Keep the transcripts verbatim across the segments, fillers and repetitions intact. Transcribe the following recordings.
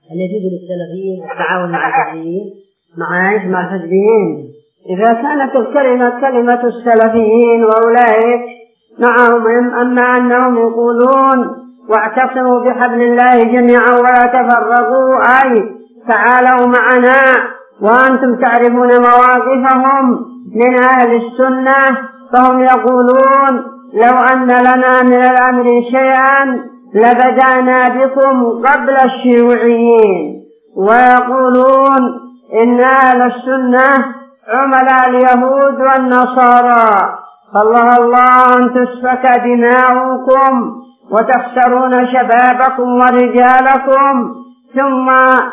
هل يجوز للسلفيين التعاون مع الحزبيين؟ مع ايش؟ مع الحزبيين. إذا كانت الكلمة كلمة السلفيين وأولئك معهم، أما أنهم يقولون واعتصموا بحبل الله جميعا ولا تفرقوا، أي تعالوا معنا، وأنتم تعرفون مواقفهم من أهل السنة، فهم يقولون لو أن لنا من الأمر شيئا لبدأنا بكم قبل الشيوعيين، ويقولون إن أهل السنة عملاء اليهود والنصارى، فالله الله أن تسفك دماؤكم وتخسرون شبابكم ورجالكم، ثم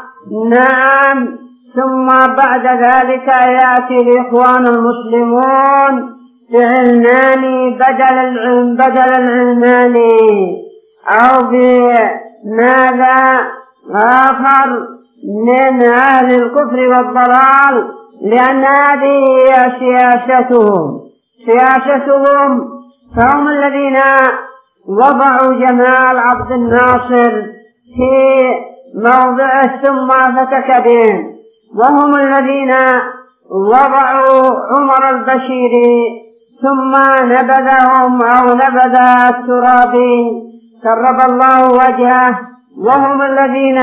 نعم ثم بعد ذلك يأتي الإخوان المسلمون بعلماني بدل العلم بدل العلماني أو بماذا آخر من أهل الكفر والضلال، لأن هذه هي سياستهم سياستهم فهم الذين وضعوا جمال عبد الناصر في موضعه ثم فتك بهم، وهم الذين وضعوا عمر البشيري ثم نبذهم أو نبذ الترابي كرب الله وجهه، وهم الذين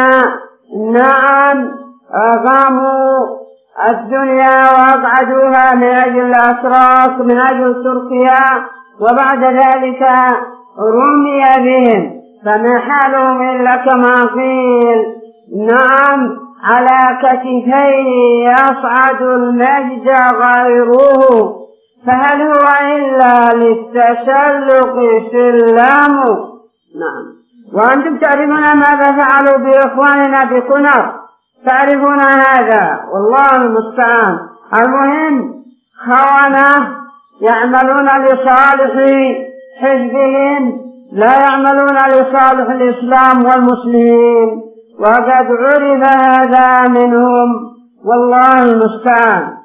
نعم أقاموا الدنيا وأقعدوها من أجل الأتراك من أجل تركيا، وبعد ذلك رمي بهم، فما حالهم إلا كما قيل نعم على كتفيه يصعد المجد غيره، فهل هو إلا للتسلق سلام. نعم. وأنتم تعرفون ماذا فعلوا بإخواننا بكنر، تعرفون هذا والله المستعان. المهم خونة يعملون لصالح حزبهم لا يعملون لصالح الإسلام والمسلمين، وقد عرف هذا منهم والله المستعان.